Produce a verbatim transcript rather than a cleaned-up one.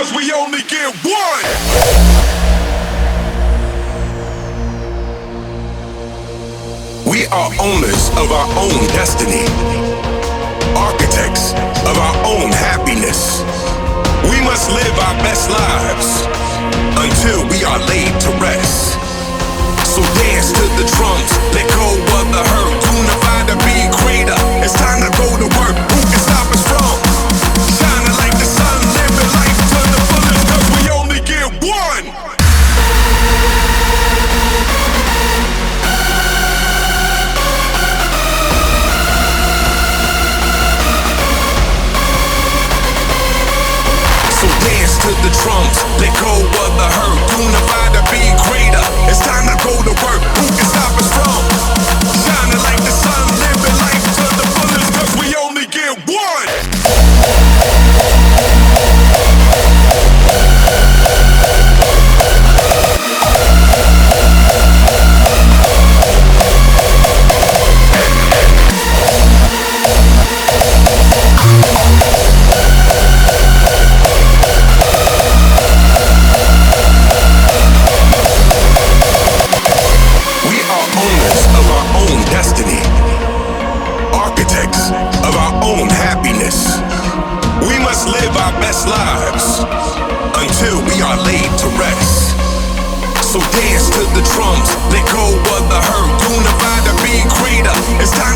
cause we only get one. We are owners of our own destiny, architects of our own happiness. We must live our best lives until we are laid to rest. So dance to the drums, let go of the hurt, unify to be greater. It's time to go to work. Who can stop us from shining like the sun, living life to the fullest, cause we only get one. So dance to the drums, let go of the hurt, unify to be greater. It's time to go to work. Who can stop us from shining like the sun, living life to the fullest, cause we only get one. Destiny, architects of our own happiness. We must live our best lives until we are laid to rest. So dance to the drums, let go of the hurt, unify to be greater. It's time